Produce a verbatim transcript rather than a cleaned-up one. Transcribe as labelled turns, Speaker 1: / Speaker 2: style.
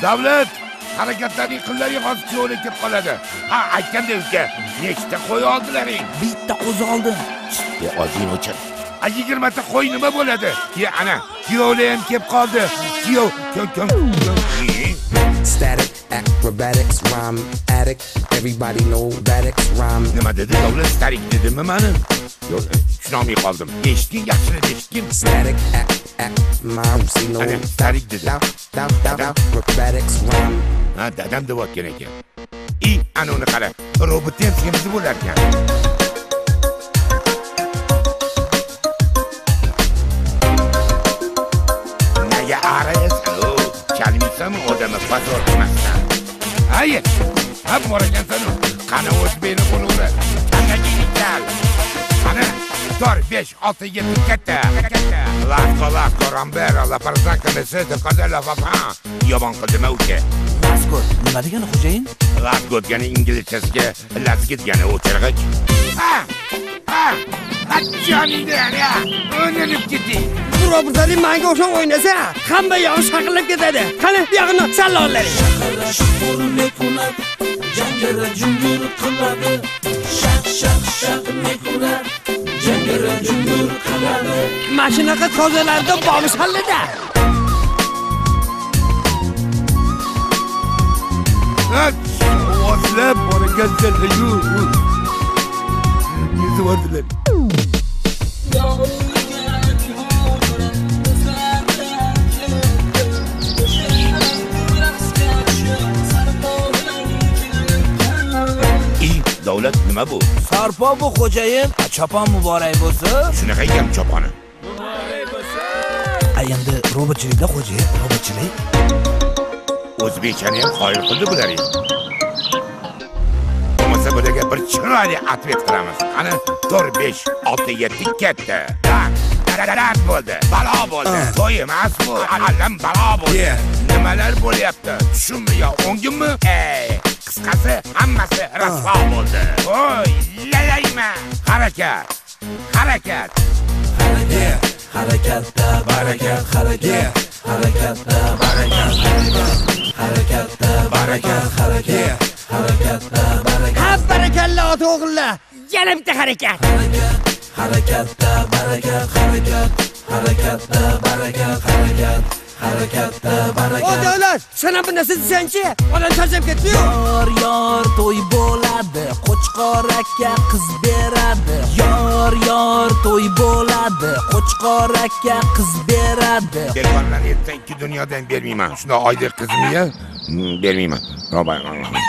Speaker 1: Davlat, harakatlarning qillari hozir cho'lib ketib qoladi. Ha, aytganda uka, nechta qo'y oldilaring?
Speaker 2: Bitta qo'zi oldim.
Speaker 1: Bu ozing o'chir. A yigirma ta qo'y nima bo'ladi? Ya ana, kuyovlar ham kelib qoldi. Kuyov, kuyov,
Speaker 3: Static, acrobatics, rhyme addict. Everybody know that it's rhyme.
Speaker 1: Nima dedi? Davlat starik dedimi meni? Yo'q, tushunolmay qoldim. Eshitding, yaxshi eshitding.
Speaker 3: Static, act, act, mom, see no.
Speaker 1: Ana, starik dedi.
Speaker 3: Down, down, down, acrobatics, rhyme.
Speaker 1: Ha, dadam deb o'tgan ekan. I, ana uni qara. Robot ham semizib bo'lar ekan. Nega araysan? Chalmaysanmi odamni bozor qilmasdan? Hayır. Ha, bor ekansan. Qani o'z beni qo'lura. Qanaqa yigitlar? Qani Tor besh olti yetti katta. Lasco, lasco, Rambert, la parzanka mesete, kadella papa. Yomon qildimi uka?
Speaker 2: Lasco, nima degani xo'jayin?
Speaker 1: Lasco degani inglizchasiga lasgit degani o'chirg'ich. Ha! Ha! Achjoningda ya. O'ynalib ketding.
Speaker 4: Robotlarning menga o'xshab o'ynasa, hamma yog'i shaqillab ketadi. Qani, bu yog'ini sallolaring.
Speaker 5: Jangara jungur qiladi. Shaq shaq shaq mekular. Jangara jungur qiladi.
Speaker 4: Mashinaga tozalarda bomshallada.
Speaker 1: Ha! O'zlab borganlar yu. Yüzü vardılar. Davlat nima bu?
Speaker 2: Sarpo bu xo'jayin, chopon muborak bo'lsa.
Speaker 1: Shunaqa ham choponi.
Speaker 2: Muborak bo'lsa. Endi robotchilikda xo'jayin, robotchilik.
Speaker 1: O'zbekchani ham qoyil qildi bular. Bo'lmasa bularga bir chiroyli atvet qilamiz. Qani to'rt besh olti yetti katta. Dararat bo'ldi. Balo bo'ldi. To'y emas bu. Allam balo bo'ldi. Nimalar bo'lyapti? Tushunmi yo o'ngimmi? Ey, qisqasi hammasi rasvo bo'ldi. Voy, lalayma. Harakat. Harakat.
Speaker 5: Harakat, harakatda barakat, harakat, harakatda barakat, harakatda barakat, harakat, harakatda barakat.
Speaker 4: Ha, barakalla ota o'g'illar. Yana bitta harakat.
Speaker 5: Harakat, harakatda barakat, harakat, harakatda barakat, harakat, harakatda barakat.
Speaker 4: O davlat, sana bu narsa desanchi, odam charchab ketdi.
Speaker 2: Yor yor to'y bo'ladi, qo'chqor aka qiz beradi. Yor yor to'y bo'ladi, qo'chqor aka qiz beradi.
Speaker 1: Bekorlar aytsanki dunyodan bermayman. Shunda oylik qizimga bermayman. Ro'ba.